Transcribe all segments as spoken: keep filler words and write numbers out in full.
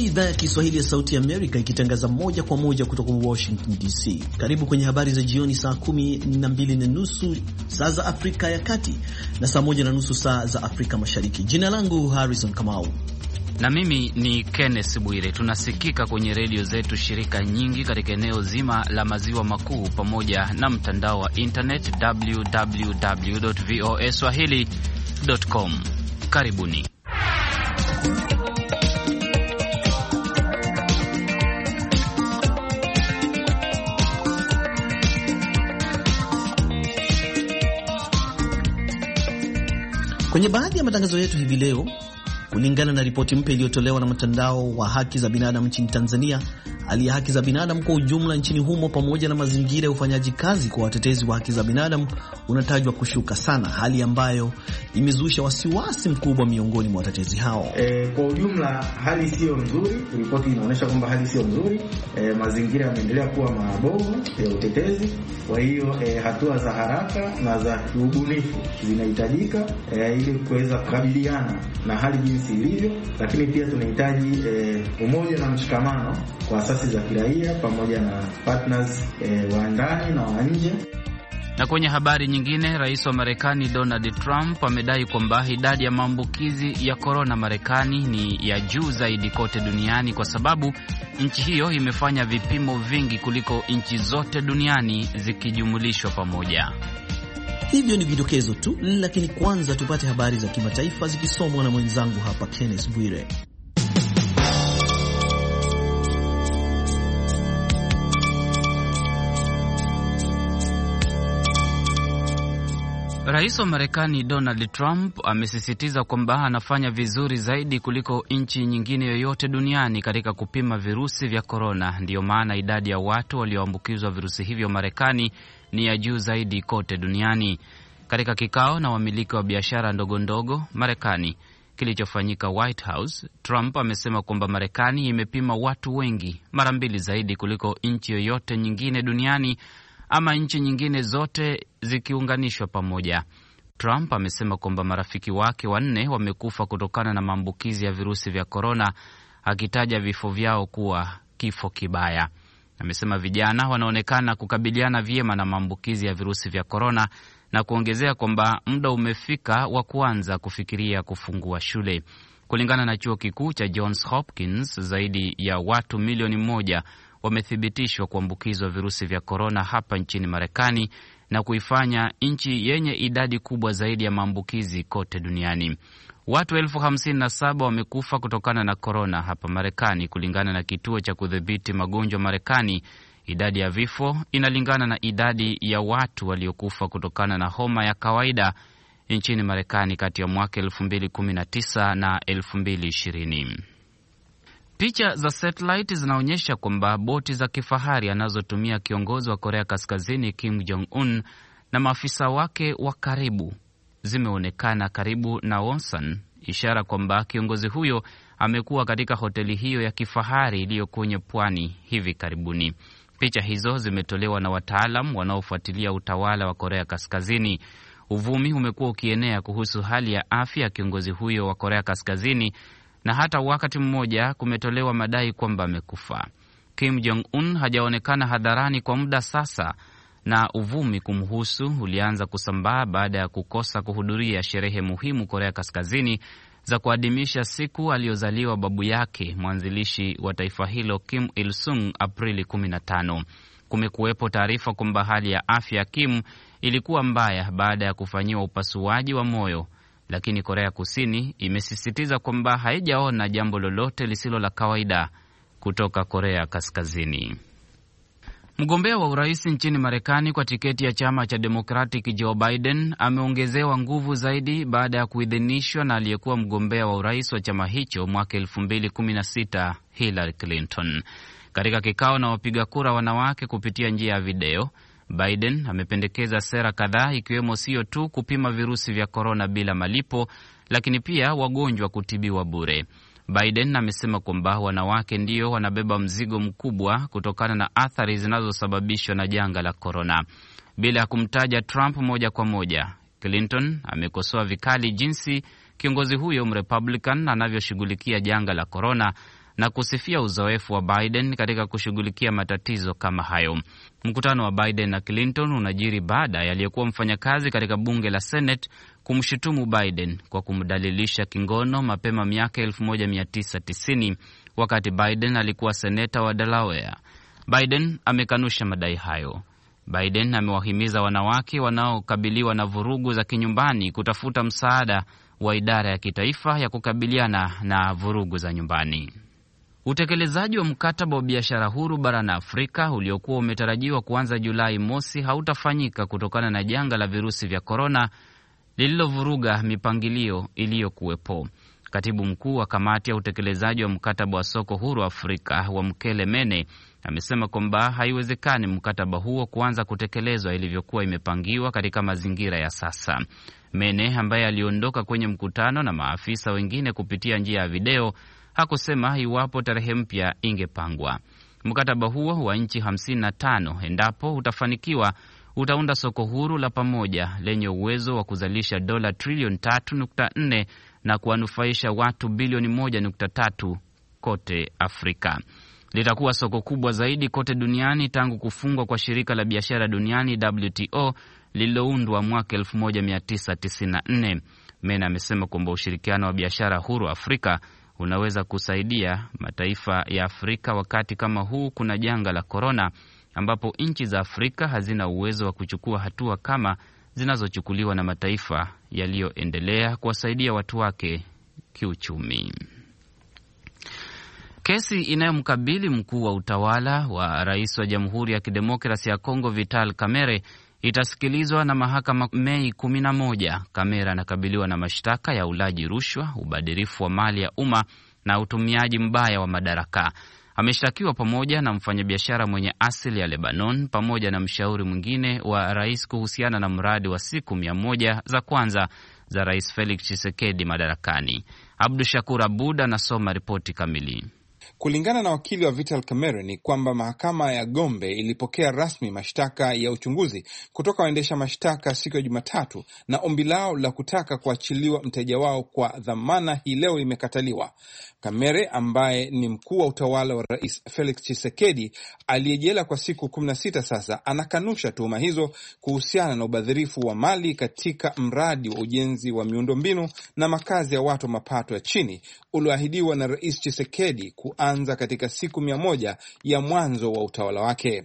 idhaa ya Kiswahili ya Sauti ya Amerika ikitangaza moja kwa moja kutoka Washington D C. Karibu kwenye habari za jioni, saa kumi na mbili na nusu saa za Afrika ya Kati na saa moja na nusu saa za Afrika Mashariki. Jina langu Harrison Kamau na mimi ni Kenneth Bwire. Tunasikika kwenye redio zetu shirika nyingi katika eneo zima la maziwa makuu pamoja na mtandao wa internet double-u double-u double-u dot voa swahili dot com. Karibuni. Kwenye baadhi ya matangazo yetu hivi leo, kulingana na ripoti mpya iliyotolewa na mtandao wa haki za binadamu nchini Tanzania, hali ya haki za binadamu kwa ujumla nchini humo pamoja na mazingira ya ufanyaji kazi kwa watetezi wa haki za binadamu unatajwa kushuka sana, hali ambayo imezusha wasiwasi mkubwa miongoni mwa watetezi hao. E, kwa ujumla hali sio nzuri. Ripoti inaonyesha kwamba hali sio nzuri. E, mazingira yameendelea kuwa mabovu ya utetezi. Kwa hiyo e, hatua za haraka na za kiubunifu zinahitajika e, ili kuweza kukabiliana na hali jinsi ilivyo, lakini pia tunahitaji e, umoja na mshikamano kwa asasi za kiraia pamoja na partners e, wa ndani na wa nje. Na kwenye habari nyingine, rais wa Marekani Donald Trump amedai kwamba idadi ya maambukizi ya korona Marekani ni ya juu zaidi kote duniani kwa sababu nchi hiyo imefanya vipimo vingi kuliko nchi zote duniani zikijumulishwa pamoja. Hivyo ni vidokezo tu, lakini kwanza tupate habari za kimataifa zikisomwa na mwenzangu hapa Kenneth Bwire. Rais wa Marekani Donald Trump amesisitiza kwamba anafanya vizuri zaidi kuliko nchi nyingine yoyote duniani katika kupima virusi vya korona. Ndiyo maana idadi ya watu walioambukizwa virusi hivyo Marekani ni ya juu zaidi kote duniani. Katika kikao na wamiliki wa biashara ndogo ndogo Marekani kilichofanyika White House, Trump amesema kwamba Marekani imepima watu wengi, mara mbili zaidi kuliko nchi yoyote nyingine duniani ama nchi nyingine zote zikiunganishwa pamoja. Trump amesema kwamba marafiki wake wanne wamekufa kutokana na maambukizi ya virusi vya korona, akitaja vifo vyao kuwa kifo kibaya. Amesema vijana wanaonekana kukabiliana vyema na maambukizi ya virusi vya korona na kuongezea kwamba muda umefika wa kuanza kufikiria kufungua shule. Kulingana na chuo kikuu cha Johns Hopkins, zaidi ya watu milioni moja wamethibitishwa kuambukizwa virusi vya korona hapa nchini Marekani na kuifanya nchi yenye idadi kubwa zaidi ya maambukizi kote duniani. Watu elfu hamsini na saba wamekufa kutokana na korona hapa Marekani kulingana na kituo cha kudhibiti magonjwa Marekani. Idadi ya vifo inalingana na idadi ya watu waliokufa kutokana na homa ya kawaida nchini Marekani kati ya mwaka elfu mbili kumi na tisa na elfu mbili ishirini. Picha za satellite zinaonyesha kwamba boti za kifahari anazotumia kiongozi wa Korea Kaskazini Kim Jong-un na maafisa wake wa karibu zimeonekana karibu na Wonsan, ishara kwamba kiongozi huyo amekuwa katika hoteli hiyo ya kifahari iliyo kwenye pwani hivi karibuni. Picha hizo zimetolewa na wataalam wanaofuatilia utawala wa Korea Kaskazini. Uvumi umekuwa ukienea kuhusu hali ya afya ya kiongozi huyo wa Korea Kaskazini na hata wakati mmoja kumetolewa madai kwamba amekufa. Kim Jong-un hajaonekana hadharani kwa muda sasa, na uvumi kumhusu ulianza kusambaa baada ya kukosa kuhudhuria sherehe muhimu Korea Kaskazini za kuadhimisha siku aliyozaliwa babu yake, mwanzilishi wa taifa hilo Kim Il-sung, Aprili kumi na tano. Kumekuwepo taarifa kwamba hali ya afya ya Kim ilikuwa mbaya baada ya kufanyiwa upasuaji wa moyo, lakini Korea Kusini imesisitiza kwamba haijaona jambo lolote lisilo la kawaida kutoka Korea Kaskazini. Mgombea wa urais nchini Marekani kwa tiketi ya chama cha Democratic Joe Biden ameongezewa nguvu zaidi baada ya kuidhinishwa na aliyekuwa mgombea wa urais wa chama hicho mwaka elfu mbili kumi na sita Hillary Clinton. Katika kikao na wapiga kura wanawake kupitia njia ya video, Biden amependekeza sera kadhaa ikiwemo sio tu kupima virusi vya korona bila malipo, lakini pia wagonjwa kutibiwa bure. Biden amesema kwamba wanawake ndio wanabeba mzigo mkubwa kutokana na athari zinazosababishwa na janga la korona. Bila kumtaja Trump moja kwa moja, Clinton amekosoa vikali jinsi kiongozi huyo mrepublican anavyoshughulikia janga la korona na kusifia uzoefu wa Biden katika kushughulikia matatizo kama hayo. Mkutano wa Biden na Clinton unajiri baada ya aliyekuwa mfanyakazi katika bunge la Senate kumshutumu Biden kwa kumdalilisha kingono mapema miaka elfu moja mia tisa tisini wakati Biden alikuwa seneta wa Delaware. Biden amekanusha madai hayo. Biden amewahimiza wanawake wanaokabiliwa na vurugu za kinyumbani kutafuta msaada wa idara ya kitaifa ya kukabiliana na vurugu za nyumbani. Utekelezaji wa mkataba wa biashara huru barani Afrika uliokuwa umetarajiwa kuanza Julai mosi hautafanyika kutokana na janga la virusi vya korona lililovuruga mipangilio iliyokuwepo. Katibu mkuu wa kamati ya utekelezaji wa mkataba wa soko huru Afrika wa Mkele Mene amesema kwamba haiwezekani mkataba huo kuanza kutekelezwa ilivyokuwa imepangiwa katika mazingira ya sasa. Mene ambaye aliondoka kwenye mkutano na maafisa wengine kupitia njia ya video hakusema iwapo tarehe mpya ingepangwa. Mkataba huo wa nchi hamsini na tano endapo utafanikiwa utaunda soko huru la pamoja lenye uwezo wa kuzalisha dola trilioni tatu nukta nne na kuwanufaisha watu bilioni moja nukta tatu kote Afrika. Litakuwa soko kubwa zaidi kote duniani tangu kufungwa kwa shirika la biashara duniani W T O lililoundwa mwaka elfu moja mia tisa tisini na nne. Mena amesema kwamba ushirikiano wa biashara huru Afrika unaweza kusaidia mataifa ya Afrika wakati kama huu kuna janga la korona, ambapo nchi za Afrika hazina uwezo wa kuchukua hatua kama zinazochukuliwa na mataifa yaliyoendelea kuwasaidia watu wake kiuchumi. Kesi inayomkabili mkuu wa utawala wa rais wa Jamhuri ya Kidemokrasia ya Kongo Vital Kamerhe itasikilizwa na mahakama Mei kumi na moja. Kamerhe anakabiliwa na mashtaka ya ulaji rushwa, ubadhirifu wa mali ya umma na utumiaji mbaya wa madaraka. Ameshtakiwa pamoja na mfanyabiashara mwenye asili ya Lebanon pamoja na mshauri mwingine wa rais kuhusiana na mradi wa siku mia moja za kwanza za Rais Felix Tshisekedi madarakani. Abdu Shakur Abud anasoma ripoti kamili. Kulingana na wakili wa Vital Kamerhe ni kwamba mahakama ya Gombe ilipokea rasmi mashtaka ya uchunguzi kutoka waendesha mashtaka siku ya Jumatatu, na ombi lao la kutaka kuachiliwa mteja wao kwa dhamana hii leo imekataliwa. Kamerhe ambaye ni mkuu wa utawala wa Rais Felix Tshisekedi aliyejela kwa siku kumi na sita sasa anakanusha tuhuma hizo kuhusiana na ubadhirifu wa mali katika mradi wa ujenzi wa miundombinu na makazi ya watu wa mapato ya chini ulioahidiwa na Rais Tshisekedi kuanza katika siku mia moja ya mwanzo wa utawala wake.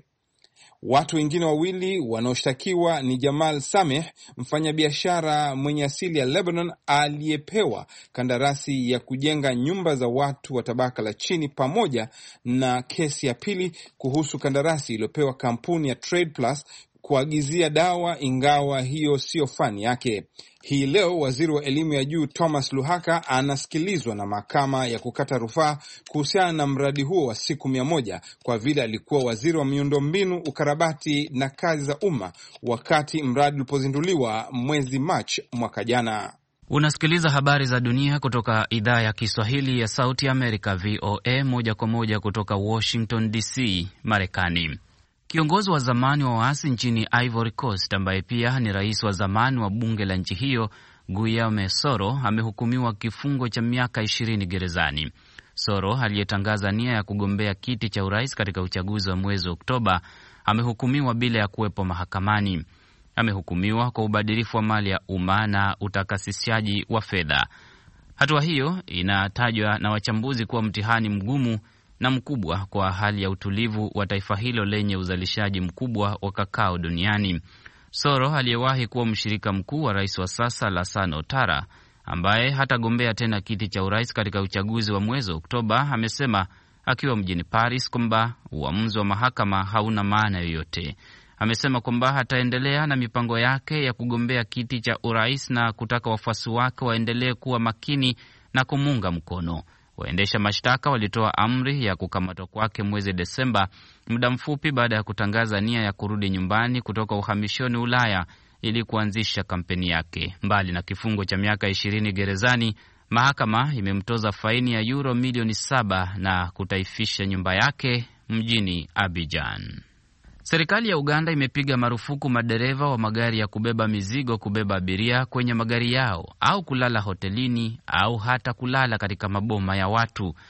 Watu wengine wawili wanaoshtakiwa ni Jamal Sameh, mfanyabiashara mwenye asili ya Lebanon aliyepewa kandarasi ya kujenga nyumba za watu wa tabaka la chini, pamoja na kesi ya pili kuhusu kandarasi iliyopewa kampuni ya Trade Plus kuagizia dawa, ingawa hiyo sio fani yake. Hii leo waziri wa elimu ya juu Thomas Luhaka anasikilizwa na mahakama ya kukata rufaa kuhusiana na mradi huo wa siku mia moja kwa vile alikuwa waziri wa miundombinu, ukarabati na kazi za umma wakati mradi ulipozinduliwa mwezi Machi mwaka jana. Unasikiliza habari za dunia kutoka idhaa ya Kiswahili ya Sauti Amerika V O A moja kwa moja kutoka Washington D C, Marekani. Kiongozi wa zamani wa waasi nchini Ivory Coast ambaye pia ni rais wa zamani wa bunge la nchi hiyo Guillaume Soro amehukumiwa kifungo cha miaka ishirini gerezani. Soro aliyetangaza nia ya kugombea kiti cha urais katika uchaguzi wa mwezi Oktoba amehukumiwa bila ya kuwepo mahakamani. Amehukumiwa kwa ubadhirifu wa mali ya umma na utakasishaji wa fedha. Hatua hiyo inatajwa na wachambuzi kuwa mtihani mgumu na mkubwa kwa hali ya utulivu wa taifa hilo lenye uzalishaji mkubwa wa kakao duniani. Soro aliyewahi kuwa mshirika mkuu wa rais wa sasa Alassane Ouattara, ambaye hatagombea tena kiti cha urais katika uchaguzi wa mwezi Oktoba, amesema akiwa mjini Paris kwamba uamuzi wa mahakama hauna maana yoyote. Amesema kwamba hataendelea na mipango yake ya kugombea kiti cha urais na kutaka wafuasi wake waendelee kuwa makini na kumunga mkono. Waendesha mashtaka walitoa amri ya kukamatwa kwake mwezi Desemba, muda mfupi baada ya kutangaza nia ya kurudi nyumbani kutoka uhamishoni Ulaya ili kuanzisha kampeni yake. Mbali na kifungo cha miaka ishirini gerezani, mahakama imemtoza faini ya euro milioni saba na kutaifisha nyumba yake mjini Abidjan. Serikali ya Uganda imepiga marufuku madereva wa magari ya kubeba mizigo kubeba abiria kwenye magari yao au kulala hotelini au hata kulala katika maboma ya watu.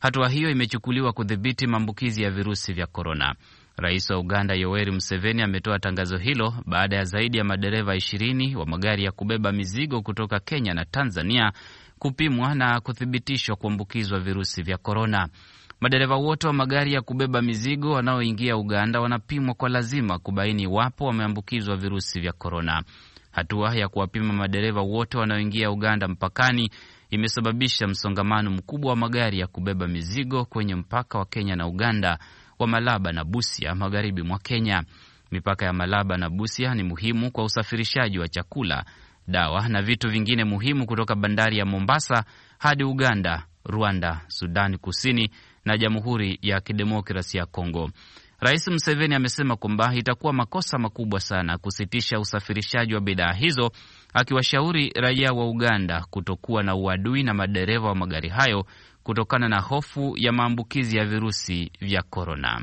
Hatua hiyo imechukuliwa kudhibiti maambukizi ya virusi vya korona. Rais wa Uganda Yoweri Museveni ametoa tangazo hilo baada ya zaidi ya madereva ishirini wa magari ya kubeba mizigo kutoka Kenya na Tanzania kupimwa na kuthibitishwa kuambukizwa virusi vya korona. Madereva wote wa magari ya kubeba mizigo wanaoingia Uganda wanapimwa kwa lazima kubaini iwapo wameambukizwa virusi vya korona. Hatua ya kuwapima madereva wote wanaoingia Uganda mpakani imesababisha msongamano mkubwa wa magari ya kubeba mizigo kwenye mpaka wa Kenya na Uganda wa Malaba na Busia magharibi mwa Kenya. Mipaka ya Malaba na Busia ni muhimu kwa usafirishaji wa chakula, dawa na vitu vingine muhimu kutoka bandari ya Mombasa hadi Uganda, Rwanda, Sudani Kusini na Jamhuri ya Kidemokrasia ya Kongo. Rais Museveni amesema kwamba itakuwa makosa makubwa sana kusitisha usafirishaji wa bidhaa hizo, akiwashauri raia wa Uganda kutokuwa na uadui na madereva wa magari hayo kutokana na hofu ya maambukizi ya virusi vya korona.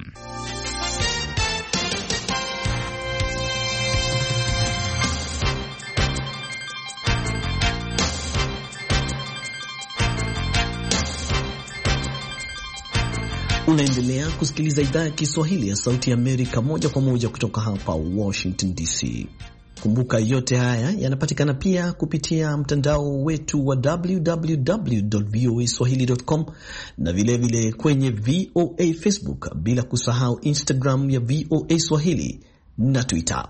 Unaendelea kusikiliza idhaa ya Kiswahili ya Sauti ya Amerika moja kwa moja kutoka hapa Washington D C. Kumbuka yote haya yanapatikana pia kupitia mtandao wetu wa w w w dot voa swahili dot com na vilevile vile kwenye V O A Facebook, bila kusahau Instagram ya V O A Swahili na Twitter.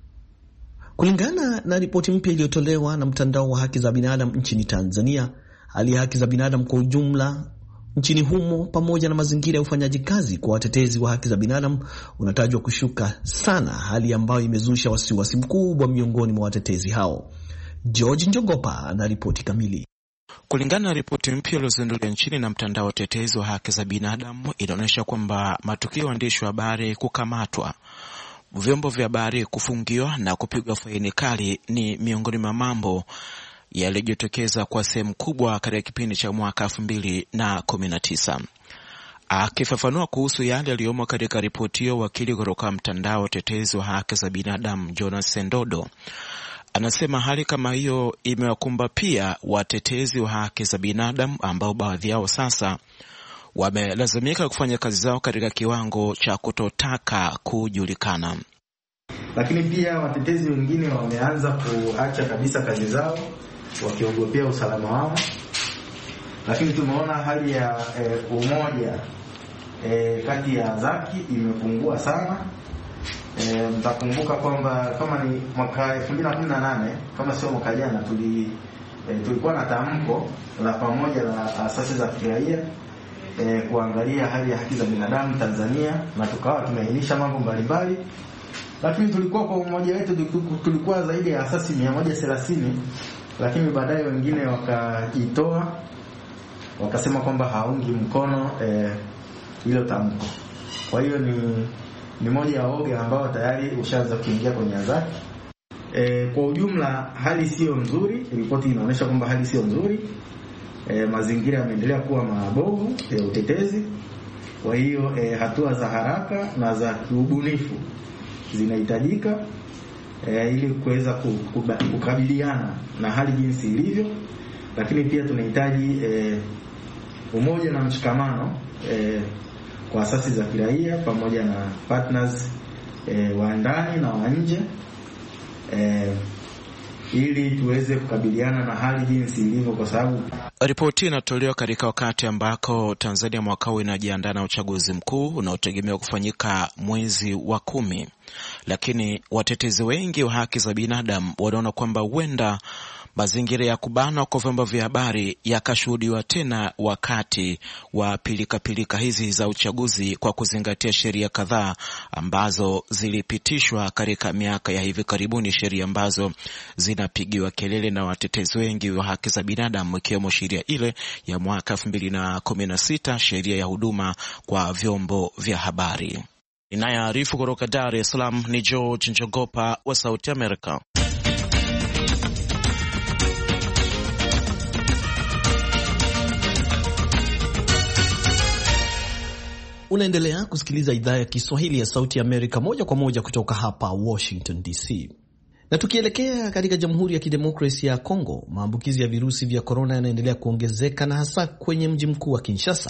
Kulingana na ripoti mpya iliyotolewa na mtandao wa haki za binadamu nchini Tanzania, hali ya haki za binadamu kwa ujumla nchini humo pamoja na mazingira ya ufanyaji kazi kwa watetezi wa haki za binadamu unatajwa kushuka sana, hali ambayo imezusha wasiwasi mkubwa miongoni mwa watetezi hao. George Njogopa ana ripoti kamili. Kulingana na ripoti mpya iliyozinduliwa nchini na mtandao wa tetezi wa haki za binadamu, inaonyesha kwamba matukio ya waandishi wa habari kukamatwa, vyombo vya habari kufungiwa na kupigwa faini kali ni miongoni mwa mambo yalijitokeza kwa sehemu kubwa katika kipindi cha mwaka elfu mbili na kumi na tisa. Akifafanua kuhusu yale yaliyomo katika ripoti hiyo, wakili kutoka mtandao wa tetezi wa haki za binadamu Jonas Sendodo anasema hali kama hiyo imewakumba pia watetezi wa haki za binadamu ambao baadhi yao sasa wamelazimika kufanya kazi zao katika kiwango cha kutotaka kujulikana. Lakini pia watetezi wengine wameanza kuacha kabisa kazi zao wakiogopea usalama wao. Lakini tumeona hali ya e, umoja e, kati ya Zaki imepungua sana. E, mtakumbuka kwamba kama ni mwaka elfu mbili na kumi na nane kama sio mwaka jana tuli e, tulikuwa na tamko la pamoja la asasi za kiraia e, kuangalia hali ya haki za binadamu Tanzania, na tukawa tumeainisha mambo mbalimbali. Lakini tulikuwa kwa umoja wetu tulikuwa zaidi ya asasi mia moja thelathini, lakini baadaye wengine wakajitoa wakasema kwamba haungi mkono eh, hilo tamko. Kwa hiyo ni ni moja ya oga ambao tayari ushaanza kuingia kwenye Azaki. Eh, kwa ujumla hali sio nzuri, ripoti inaonyesha kwamba hali sio nzuri. Eh, mazingira yameendelea kuwa mabovu ya utetezi. Kwa hiyo eh, hatua za haraka na za kiubunifu zinahitajika e, ili kuweza kukabiliana na hali jinsi ilivyo. Lakini pia tunahitaji e, umoja na mshikamano e, kwa asasi za kiraia pamoja na partners e, wa ndani na wa nje e, ili tuweze kukabiliana na hali jinsi ilivyo, kwa sababu ripoti inatolewa katika wakati ambako Tanzania mwaka huu inajiandaa na uchaguzi mkuu unaotegemewa kufanyika mwezi wa kumi. Lakini watetezi wengi wa haki za binadamu wanaona kwamba huenda mazingira ya kubanwa kwa vyombo vya habari yakashuhudiwa tena wakati wa pilika pilika hizi za uchaguzi, kwa kuzingatia sheria kadhaa ambazo zilipitishwa katika miaka ya hivi karibuni, sheria ambazo zinapigiwa kelele na watetezi wengi wa haki za binadamu, ikiwemo sheria ile ya mwaka elfu mbili na kumi na sita, sheria ya huduma kwa vyombo vya habari. Inayoarifu kutoka Dar es Salaam ni George Njogopa wa Sauti Amerika. Unaendelea kusikiliza idhaa ya Kiswahili ya Sauti ya Amerika moja kwa moja kutoka hapa Washington D C. Na tukielekea katika Jamhuri ya Kidemokrasia ya Kongo, maambukizi ya virusi vya korona yanaendelea kuongezeka, na hasa kwenye mji mkuu wa Kinshasa,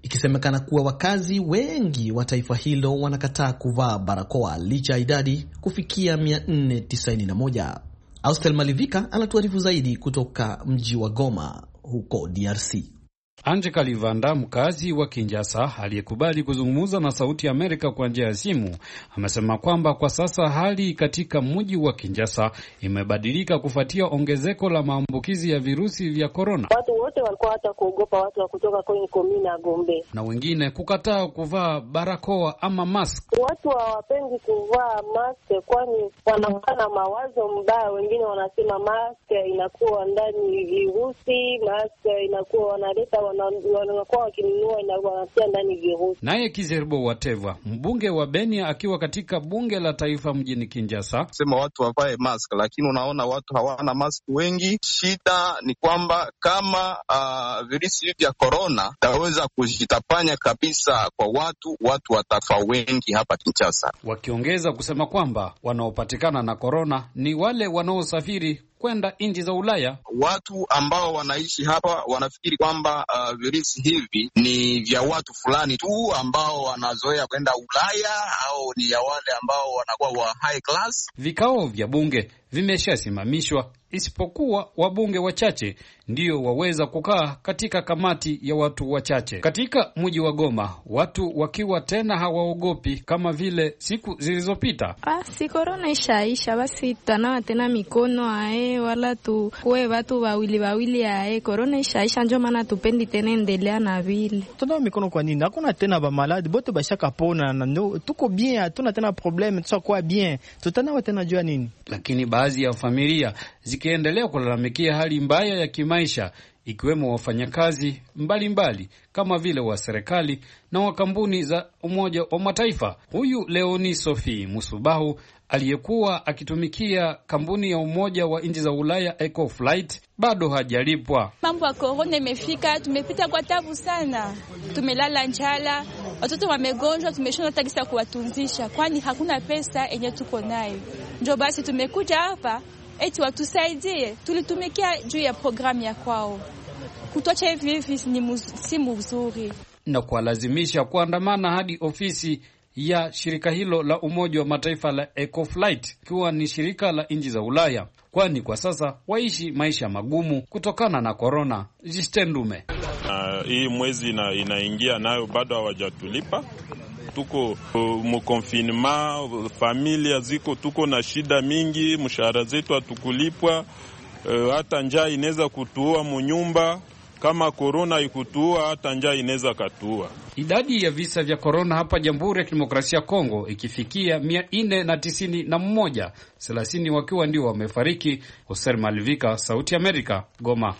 ikisemekana kuwa wakazi wengi wa taifa hilo wanakataa kuvaa barakoa licha ya idadi kufikia mia nne tisini na moja. Austel Malivika anatuarifu zaidi kutoka mji wa Goma huko D R C. Anje Kalivanda, mkazi wa Kinshasa aliyekubali kuzungumza na Sauti ya Amerika kwa njia ya simu, amesema kwamba kwa sasa hali katika mji wa Kinshasa imebadilika kufuatia ongezeko la maambukizi ya virusi vya korona. Watu wote walikuwa hata kuogopa watu wa kutoka kwenye komini ya Gombe, na wengine kukataa kuvaa barakoa ama mask. Watu hawapendi kuvaa mask kwani wanaona mawazo mbaya. Wengine wanasema mask inakuwa ndani virusi, mask inakuwa wanaleta wanakuwa wakinunua na wanatia ndani virusi. Naye Kizerbo Wateva, mbunge wa Beni, akiwa katika bunge la taifa mjini Kinshasa, sema watu wavae mask, lakini unaona watu hawana mask wengi. Shida ni kwamba kama uh, virusi vya corona taweza kujitapanya kabisa kwa watu, watu watafa wengi hapa Kinshasa. Wakiongeza kusema kwamba wanaopatikana na corona ni wale wanaosafiri kwenda nchi za Ulaya. Watu ambao wanaishi hapa wanafikiri kwamba uh, virusi hivi ni vya watu fulani tu ambao wanazoea kwenda Ulaya, au ni ya wale ambao wanakuwa wa high class. Vikao vya bunge vimeshasimamishwa isipokuwa wabunge wachache ndio waweza kukaa katika kamati ya watu wachache. Katika mji wa Goma, watu wakiwa tena hawaogopi kama vile siku zilizopita. Ah, si corona ishaisha, basi tutanawa tena mikono ae, wala tu kuwe watu wawili wawili ae. Corona ishaisha, ndio maana tupendi tena endelea na vile. Tunawa mikono kwa nini? Hakuna tena ba maladi, bote bashaka pona na no, tuko bien, hatuna tena problem, tutakuwa bien. Tutanawa tena jua nini? Lakini baadhi ya familia zikiendelea kulalamikia hali mbaya ya kimaisha, ikiwemo wafanyakazi mbalimbali kama vile wa serikali na wa kampuni za Umoja wa Mataifa. Huyu Leoni Sophie Musubahu aliyekuwa akitumikia kampuni ya Umoja wa Nchi za Ulaya Ecoflight bado hajalipwa. Mambo ya corona imefika, tumepita kwa tabu sana. Tumelala njala, watoto wamegonjwa, tumeshona tagisa kuwatunzisha kwani hakuna pesa yenye tuko nayo. Ndio basi tumekuja hapa eti watusaidie, tulitumikia juu ya programu ya kwao. Kutocha hivi hivi ni si mzuri. Na kuwalazimisha kuandamana hadi ofisi ya shirika hilo la Umoja wa Mataifa la Ecoflight, ikiwa ni shirika la nchi za Ulaya, kwani kwa sasa waishi maisha magumu kutokana na corona. Jistendume. Uh, hii mwezi ina, inaingia nayo bado hawajatulipa. Tuko uh, mkonfinema, familia ziko, tuko na shida mingi, mshahara zetu hatukulipwa, uh, hata njaa inaweza kutuua munyumba. Kama corona ikutuua, hata njaa inaweza katuua. Idadi ya visa vya corona hapa Jamhuri ya Kidemokrasia ya Kongo ikifikia mia nne na tisini na mmoja, thelathini wakiwa ndio wamefariki. Hoser Malivika, Sauti Amerika, Goma.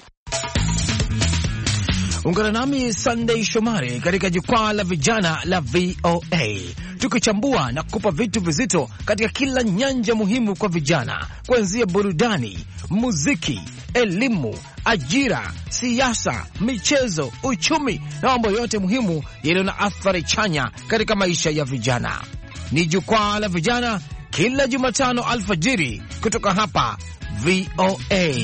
Ungana nami Sunday Shomari katika jukwaa la vijana la V O A, tukichambua na kukupa vitu vizito katika kila nyanja muhimu kwa vijana, kuanzia burudani, muziki, elimu, ajira, siasa, michezo, uchumi na mambo yote muhimu yaliyo na athari chanya katika maisha ya vijana. Ni jukwaa la vijana kila Jumatano alfajiri kutoka hapa V O A.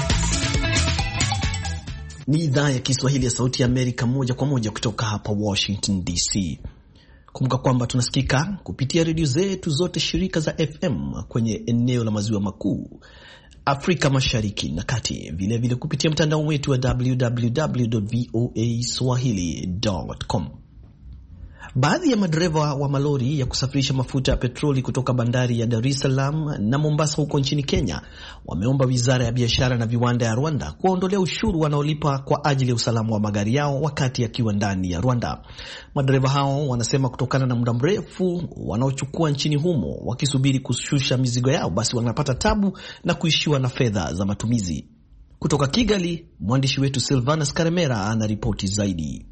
Ni idhaa ya Kiswahili ya Sauti ya Amerika, moja kwa moja kutoka hapa Washington D C. Kumbuka kwamba tunasikika kupitia redio zetu zote shirika za F M kwenye eneo la maziwa makuu, Afrika Mashariki na Kati, vilevile vile kupitia mtandao wetu wa w w w dot v o a swahili dot com. Baadhi ya madereva wa malori ya kusafirisha mafuta ya petroli kutoka bandari ya Dar es Salaam na Mombasa huko nchini Kenya wameomba Wizara ya Biashara na Viwanda ya Rwanda kuondolea ushuru wanaolipa kwa ajili ya usalama wa magari yao wakati yakiwa ndani ya Rwanda. Madereva hao wanasema kutokana na muda mrefu wanaochukua nchini humo wakisubiri kushusha mizigo yao, basi wanapata tabu na kuishiwa na fedha za matumizi. Kutoka Kigali, mwandishi wetu Silvanus Karemera ana ripoti zaidi.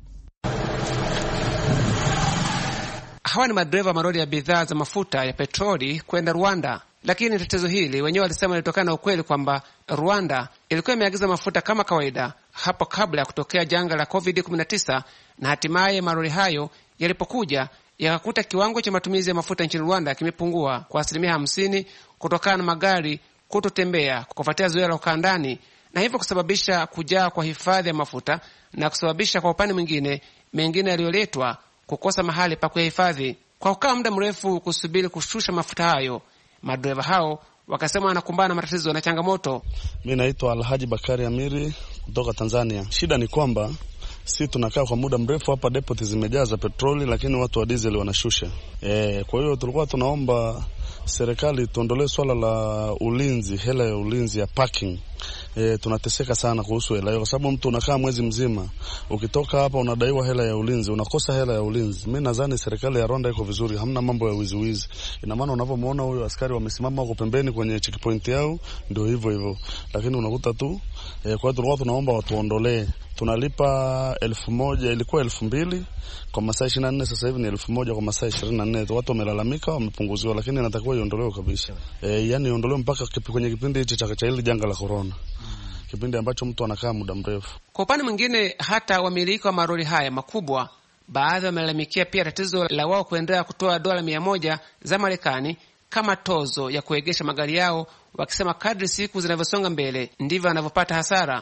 Hawa ni madereva malori ya bidhaa za mafuta ya petroli kwenda Rwanda, lakini tatizo hili wenyewe walisema litokana na ukweli kwamba Rwanda ilikuwa imeagiza mafuta kama kawaida hapo kabla ya kutokea janga la covid kumi na tisa, na hatimaye malori hayo yalipokuja yakakuta kiwango cha matumizi ya mafuta nchini Rwanda kimepungua kwa asilimia hamsini kutokana na magari kutotembea kufuatia zoea la kukaa ndani, na hivyo kusababisha kujaa kwa hifadhi ya mafuta na kusababisha kwa upande mwingine mengine yaliyoletwa kukosa mahali pa kuyahifadhi. Kwa kukaa muda mrefu kusubiri kushusha mafuta hayo, madereva hao wakasema wanakumbana na matatizo na changamoto. Mimi naitwa Alhaji Bakari Amiri kutoka Tanzania. Shida ni kwamba si tunakaa kwa muda mrefu hapa, depot zimejaza petroli, lakini watu wa diesel wanashusha. E, kwa hiyo tulikuwa tunaomba serikali tuondolee swala la ulinzi, hela ya ulinzi ya parking. E, tunateseka sana kuhusu hela hiyo, kwa sababu mtu unakaa mwezi mzima, ukitoka hapa unadaiwa hela ya ulinzi, unakosa hela ya ulinzi. Mimi nadhani serikali ya Rwanda iko vizuri, hamna mambo ya wizi wizi. Ina maana unavyomuona huyo askari wamesimama huko pembeni kwenye checkpoint yao, ndio hivyo hivyo. Lakini unakuta tu e, kwa hiyo tulikuwa tunaomba watuondolee. Tunalipa elfu moja, ilikuwa elfu mbili kwa masaa ishirini na nne, sasa hivi ni elfu moja kwa masaa ishirini na nne. Watu wamelalamika, wamepunguziwa, lakini inatakiwa iondolewe kabisa. E, yani iondolewe mpaka kipi kwenye kipindi hichi cha hili janga la corona. Kipindi ambacho mtu anakaa muda mrefu. Kwa upande mwingine, hata wamiliki wa maroli haya makubwa, baadhi wamelalamikia pia tatizo la wao kuendelea kutoa dola mia moja za Marekani kama tozo ya kuegesha magari yao, wakisema kadri siku zinavyosonga mbele ndivyo wanavyopata hasara.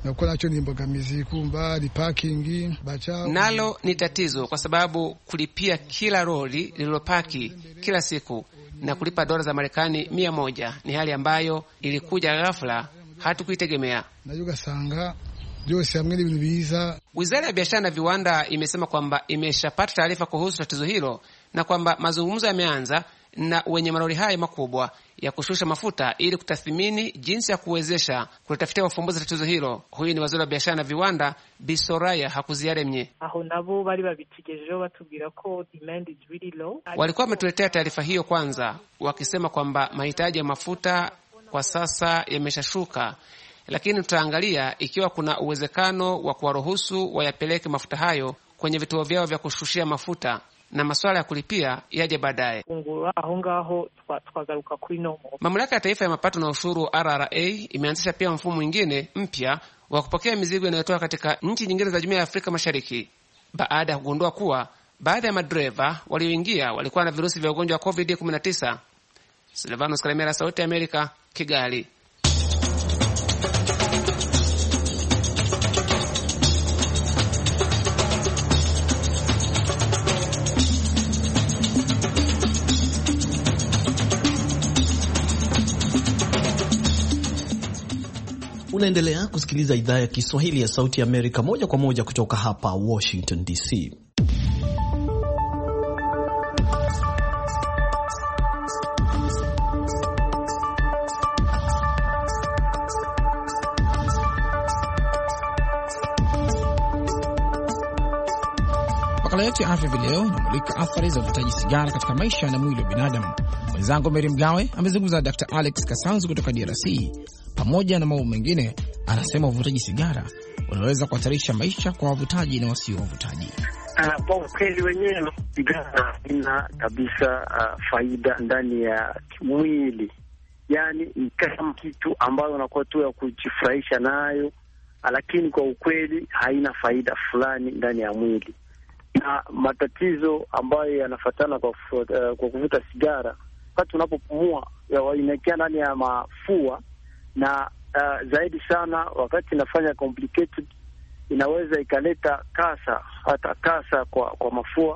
Nalo ni tatizo kwa sababu kulipia kila lori lililopaki kila siku na kulipa dola za Marekani mia moja ni hali ambayo ilikuja ghafla, hatukuitegemea. Wizara ya Biashara na Viwanda imesema kwamba imeshapata taarifa kuhusu tatizo hilo na kwamba mazungumzo yameanza na wenye malori haya makubwa ya kushusha mafuta ili kutathmini jinsi ya kuwezesha kulitafutia ufumbuzi tatizo hilo. Huyu ni waziri wa Biashara na Viwanda Bisoraya Hakuziyaremye. Aho nabo bari babitigejeho batubwira ko demand is really low. Walikuwa wametuletea taarifa hiyo kwanza, wakisema kwamba mahitaji ya mafuta kwa sasa yameshashuka, lakini tutaangalia ikiwa kuna uwezekano wa kuwaruhusu wayapeleke mafuta hayo kwenye vituo vyao vya kushushia mafuta na masuala ya kulipia yaje baadaye. Mamlaka ya Taifa ya Mapato na Ushuru R R A imeanzisha pia mfumo mwingine mpya wa kupokea mizigo inayotoka katika nchi nyingine za Jumuiya ya Afrika Mashariki baada ya kugundua kuwa baadhi ya madereva walioingia walikuwa na virusi vya ugonjwa wa covid kumi na tisa. Silvanus Kalemera, Sauti ya Amerika, Kigali. Unaendelea kusikiliza idhaa ya Kiswahili ya Sauti ya Amerika moja kwa moja kutoka hapa Washington D C. Makala yetu ya afya vileo inamulika athari za uvutaji sigara katika maisha na mwili wa binadamu. Mwenzangu Mary Mgawe amezungumza na Daktari Alex Kasanzu kutoka D R C. Pamoja na mambo mengine, anasema uvutaji sigara unaweza kuhatarisha maisha kwa wavutaji na wasio wavutaji. Uh, kwa ukweli wenyewe sigara ina kabisa uh, faida ndani ya mwili. Yani ni kama kitu ambayo unakuwa tu ya kujifurahisha nayo, lakini kwa ukweli haina faida fulani ndani ya mwili. Na matatizo ambayo yanafuatana kwa, uh, kwa kuvuta sigara, wakati unapopumua inaingia ndani ya mafua, na uh, zaidi sana wakati inafanya complicated, inaweza ikaleta kasa, hata kasa kwa kwa mafua,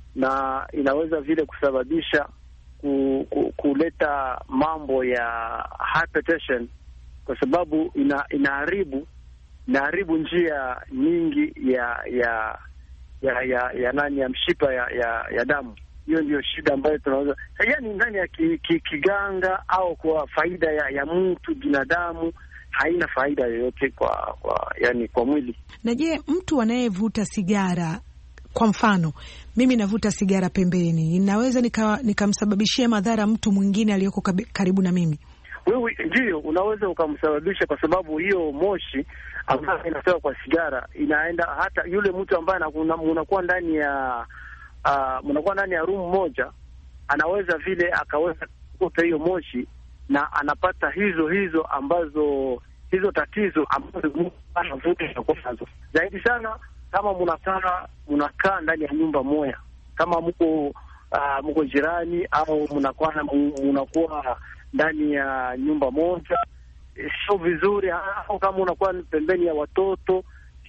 na inaweza vile kusababisha ku, ku, kuleta mambo ya hypertension, kwa sababu ina inaharibu inaharibu njia nyingi ya ya ya ya, ya nani ya mshipa ya ya, ya damu. Hiyo ndio shida ambayo tunaweza, yaani ndani ya ki, ki, kiganga au kwa faida ya, ya mtu binadamu, haina faida yoyote kwa kwa yani kwa mwili. Na je, mtu anayevuta sigara, kwa mfano mimi navuta sigara pembeni, inaweza nikamsababishia nika madhara mtu mwingine aliyoko karibu na mimi? Wewe ndio unaweza ukamsababisha, kwa sababu hiyo moshi ambayo inatoka kwa sigara inaenda hata yule mtu ambaye unakuwa ndani ya uh, mnakuwa ndani ya room moja, anaweza vile akaweza kukuta hiyo moshi na anapata hizo hizo ambazo hizo tatizo ambazo anavuta kwa nazo. Zaidi sana kama mnakaa mnakaa ndani ya nyumba moja, kama mko uh, mko jirani au mnakuwa mnakuwa ndani ya nyumba moja, sio vizuri. Au kama unakuwa pembeni ya watoto,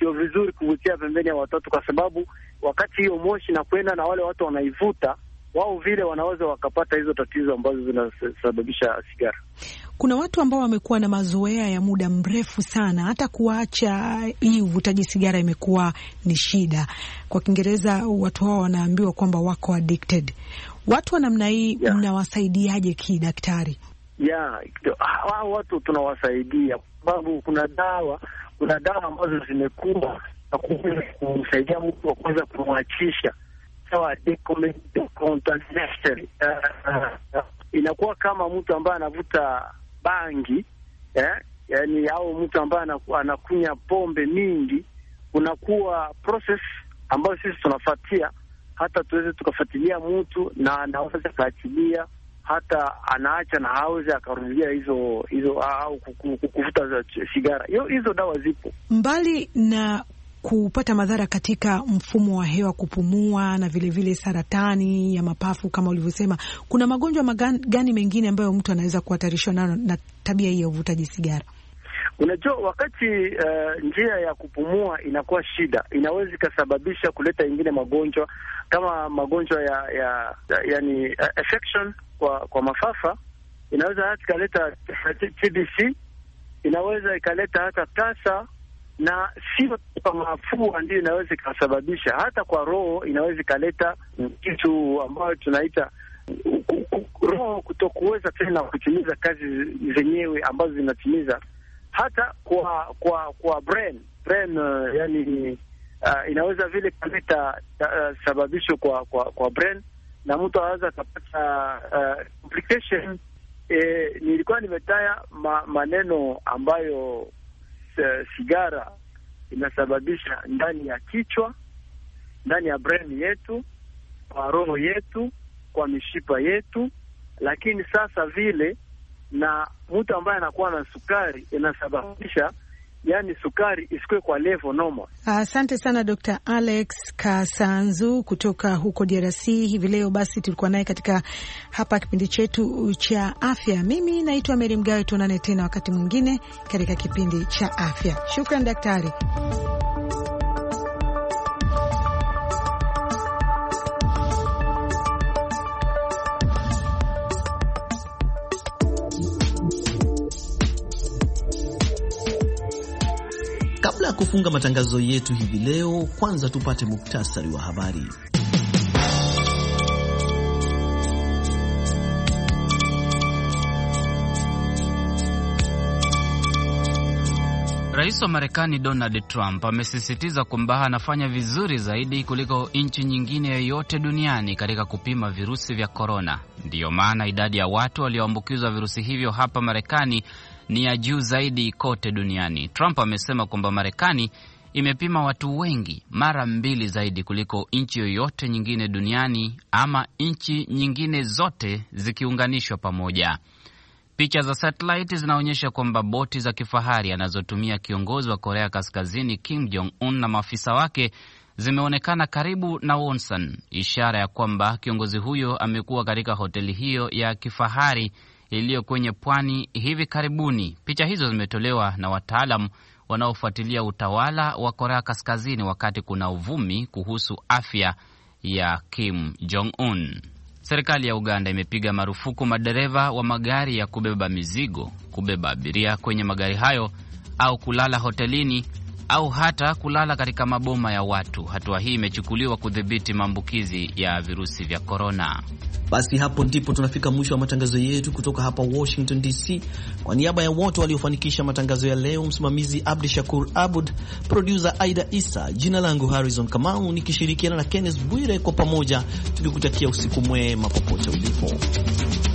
sio vizuri kuvutia pembeni ya watoto, kwa sababu wakati hiyo moshi na kwenda na wale watu wanaivuta, wao vile wanaweza wakapata hizo tatizo ambazo zinasababisha sigara. Kuna watu ambao wamekuwa na mazoea ya muda mrefu sana, hata kuacha hii uvutaji sigara imekuwa ni shida. Kwa Kiingereza watu hao wanaambiwa kwamba wako addicted. Watu wa namna hii yeah, mnawasaidiaje kidaktari? Yeah, hao watu tunawasaidia kwa sababu kuna dawa, kuna dawa ambazo zimekuwa na kumsaidia mtu wa kwanza kumwachisha. Sawa, decontamination. Uh, inakuwa kama mtu ambaye anavuta bangi, eh, yani au mtu ambaye anakunya pombe mingi, unakuwa process ambayo sisi tunafuatia, hata tuweze tukafuatilia mtu na anaweza kaachilia, hata anaacha na hawezi akarudia hizo hizo au kuvuta sigara. Hiyo hizo dawa zipo. Mbali na kupata madhara katika mfumo wa hewa, kupumua na vile vile saratani ya mapafu kama ulivyosema, kuna magonjwa magani mengine ambayo mtu anaweza kuhatarishwa nayo na tabia hii ya uvutaji sigara? Unajua, wakati uh, njia ya kupumua inakuwa shida, inaweza ikasababisha kuleta ingine magonjwa kama magonjwa ya ya yani uh, infection kwa kwa mafafa, inaweza hata ikaleta T B C, inaweza ikaleta hata tasa, na sio kwa mafua ndio inaweza ikasababisha, hata kwa roho inaweza ikaleta kitu ambayo tunaita roho kutokuweza tena kutimiza kazi zenyewe ambazo zinatimiza. Hata kwa kwa kwa brain brain uh, yani uh, inaweza vile kuleta uh, sababisho kwa kwa kwa brain, na mtu anaweza kupata uh, complication. Eh, nilikuwa nimetaya ma, maneno ambayo uh, sigara inasababisha ndani ya kichwa, ndani ya brain yetu, kwa roho yetu, kwa mishipa yetu, lakini sasa vile na mtu ambaye anakuwa na sukari inasababisha yani sukari isikwe kwa level normal. Asante sana Doctor Alex Kasanzu kutoka huko D R C. Hivi leo basi tulikuwa naye katika hapa kipindi chetu cha afya. Mimi naitwa Mary Mgawe, tuonane tena wakati mwingine katika kipindi cha afya. Shukran daktari. Kabla ya kufunga matangazo yetu hivi leo, kwanza tupate muktasari wa habari. Rais wa Marekani Donald Trump amesisitiza kwamba anafanya vizuri zaidi kuliko nchi nyingine yoyote duniani katika kupima virusi vya korona. Ndiyo maana idadi ya watu walioambukizwa virusi hivyo hapa Marekani ni ya juu zaidi kote duniani. Trump amesema kwamba Marekani imepima watu wengi mara mbili zaidi kuliko nchi yoyote nyingine duniani, ama nchi nyingine zote zikiunganishwa pamoja. Picha za satellite zinaonyesha kwamba boti za kifahari anazotumia kiongozi wa Korea Kaskazini Kim Jong-un na maafisa wake zimeonekana karibu na Wonsan, ishara ya kwamba kiongozi huyo amekuwa katika hoteli hiyo ya kifahari iliyo kwenye pwani hivi karibuni. Picha hizo zimetolewa na wataalamu wanaofuatilia utawala wa Korea Kaskazini wakati kuna uvumi kuhusu afya ya Kim Jong-un. Serikali ya Uganda imepiga marufuku madereva wa magari ya kubeba mizigo kubeba abiria kwenye magari hayo au kulala hotelini au hata kulala katika maboma ya watu. Hatua hii imechukuliwa kudhibiti maambukizi ya virusi vya korona. Basi hapo ndipo tunafika mwisho wa matangazo yetu kutoka hapa Washington D C. Kwa niaba ya wote waliofanikisha matangazo ya leo, msimamizi Abdi Shakur Abud, producer Aida Isa, jina langu Harrison Kamau nikishirikiana na Kenneth Bwire, kwa pamoja tukikutakia usiku mwema popote ulipo.